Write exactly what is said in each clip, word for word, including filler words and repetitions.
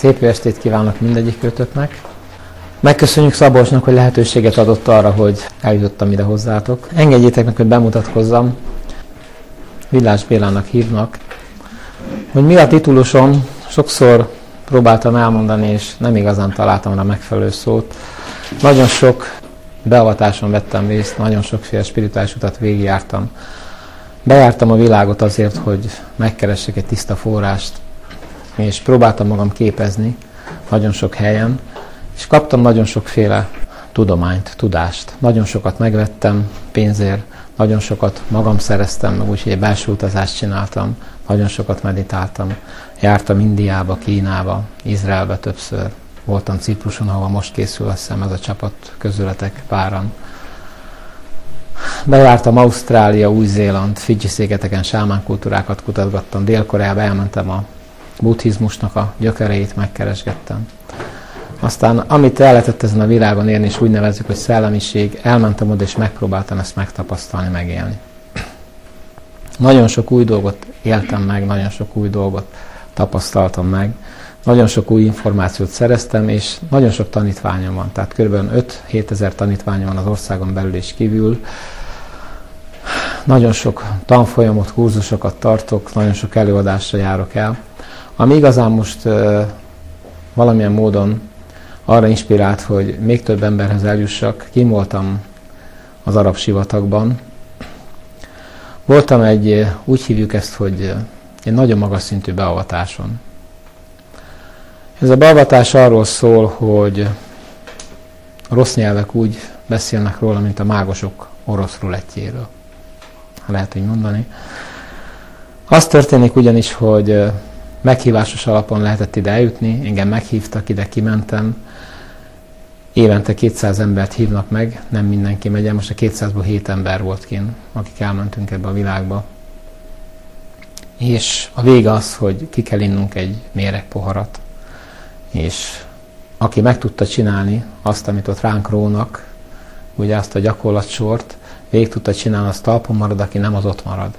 Szép jó estét kívánok mindegyikőtöknek. Megköszönjük Szabolcsnak, hogy lehetőséget adott arra, hogy eljutottam ide hozzátok. Engedjétek meg, hogy bemutatkozzam. Villás Bélának hívnak. Hogy mi a titulusom, sokszor próbáltam elmondani, és nem igazán találtam rá megfelelő szót. Nagyon sok beavatáson vettem részt, nagyon sokféle spirituális utat végigjártam. Bejártam a világot azért, hogy megkeressek egy tiszta forrást, és próbáltam magam képezni nagyon sok helyen, és kaptam nagyon sokféle tudományt, tudást. Nagyon sokat megvettem pénzért, nagyon sokat magam szereztem, meg úgyhogy egy belső utazást csináltam, nagyon sokat meditáltam. Jártam Indiába, Kínába, Izraelbe többször. Voltam Cipruson, ahol most készül, azt hiszem, ez a csapat közületek páran. Bejártam Ausztrália, Új-Zéland, Fidzsi-szigeteken, sámán kultúrákat kutatgattam, Dél-Koreába elmentem, a buddhizmusnak a gyökereit megkeresgettem. Aztán, amit el lehetett ezen a világon érni, és úgy nevezzük, hogy szellemiség, elmentem oda, és megpróbáltam ezt megtapasztalni, megélni. Nagyon sok új dolgot éltem meg, nagyon sok új dolgot tapasztaltam meg, nagyon sok új információt szereztem, és nagyon sok tanítványom van. Tehát kb. öt-hét ezer tanítványom van az országon belül és kívül. Nagyon sok tanfolyamot, kurzusokat tartok, nagyon sok előadásra járok el. Ami igazán most uh, valamilyen módon arra inspirált, hogy még több emberhez eljussak. Kim voltam az arab sivatagban. Voltam egy, úgy hívjuk ezt, hogy egy nagyon magas szintű beavatáson. Ez a beavatás arról szól, hogy a rossz nyelvek úgy beszélnek róla, mint a mágosok orosz rulettjéről. Lehet így mondani. Az történik ugyanis, hogy meghívásos alapon lehetett ide eljutni, engem meghívtak, ide kimentem. Évente kétszáz embert hívnak meg, nem mindenki megy el, most a kétszázból hét ember volt kint, akik elmentünk ebbe a világba. És a vége az, hogy ki kell innunk egy méreg poharat. És aki meg tudta csinálni azt, amit ott ránk rónak, ugye azt a gyakorlatsort, végig tudta csinálni, az talpon marad, aki nem, az ott marad.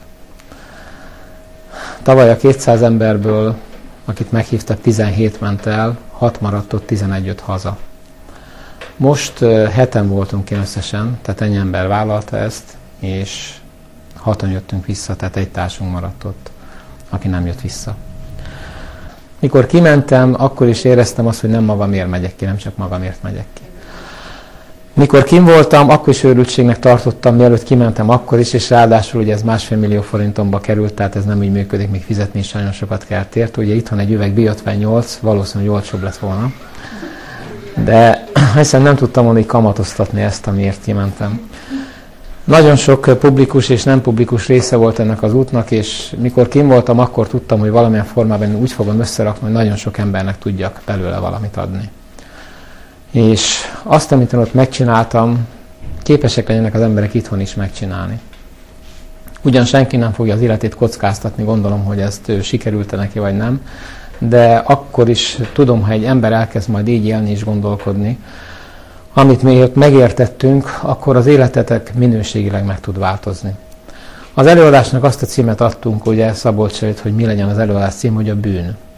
Tavaly a kétszáz emberből, akit meghívtak, tizenhét ment el, hat maradt ott, tizenegy jött haza. Most uh, heten voltunk ki összesen, tehát ennyi ember vállalta ezt, és hatan jöttünk vissza, tehát egy társunk maradt ott, aki nem jött vissza. Mikor kimentem, akkor is éreztem azt, hogy nem magamért megyek ki, nem csak magamért megyek ki. Mikor kim voltam, akkor is őrültségnek tartottam, mielőtt kimentem akkor is, és ráadásul ugye ez másfél millió forintomba került, tehát ez nem úgy működik, még fizetni is nagyon sokat kell érte. Ugye itt van egy üveg bé ötvennyolc, valószínűleg olcsóbb lett volna. De hiszen nem tudtam volna így kamatoztatni ezt, amiért kimentem. Nagyon sok publikus és nem publikus része volt ennek az útnak, és mikor kim voltam, akkor tudtam, hogy valamilyen formában úgy fogom összerakni, hogy nagyon sok embernek tudjak belőle valamit adni. És azt, amit én ott megcsináltam, képesek legyenek az emberek itthon is megcsinálni. Ugyan senki nem fogja az életét kockáztatni, gondolom, hogy ezt sikerült-e neki, vagy nem, de akkor is tudom, ha egy ember elkezd majd így élni és gondolkodni, amit mi megértettünk, akkor az életetek minőségileg meg tud változni. Az előadásnak azt a címet adtunk, ugye Szabolcs előtt, hogy mi legyen az előadás cím, hogy a bűn.